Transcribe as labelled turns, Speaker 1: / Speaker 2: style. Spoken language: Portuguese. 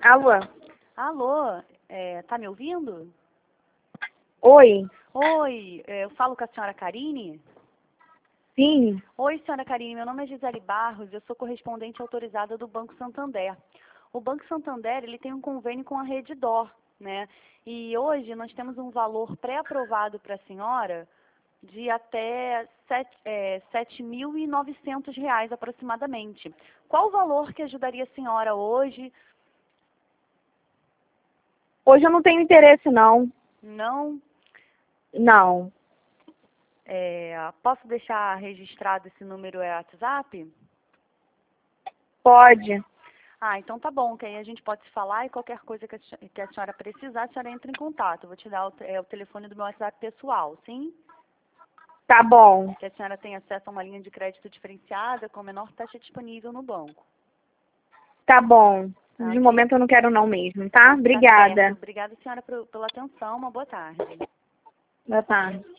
Speaker 1: Alô?
Speaker 2: Alô, tá me ouvindo?
Speaker 1: Oi?
Speaker 2: Oi, eu falo com a senhora Karine?
Speaker 1: Sim.
Speaker 2: Oi, senhora Karine, meu nome é Gisele Barros, eu sou correspondente autorizada do Banco Santander. O Banco Santander, ele tem um convênio com a Redditor, né? E hoje nós temos um valor pré-aprovado para a senhora de até R$ 7.900 aproximadamente. Qual o valor que ajudaria a senhora hoje?
Speaker 1: Hoje eu não tenho interesse, não.
Speaker 2: Não?
Speaker 1: Não.
Speaker 2: Posso deixar registrado esse número WhatsApp?
Speaker 1: Pode.
Speaker 2: Ah, então tá bom, que aí a gente pode se falar e qualquer coisa que a senhora precisar, a senhora entra em contato. Eu vou te dar o telefone do meu WhatsApp pessoal, sim?
Speaker 1: Tá bom.
Speaker 2: Que a senhora tem acesso a uma linha de crédito diferenciada com a menor taxa disponível no banco.
Speaker 1: Tá bom.
Speaker 2: Tá,
Speaker 1: De
Speaker 2: ok?
Speaker 1: momento eu não quero não mesmo, tá?
Speaker 2: Tá certo.
Speaker 1: Obrigada.
Speaker 2: Obrigada, senhora, pela atenção. Uma boa tarde.
Speaker 1: Boa tarde.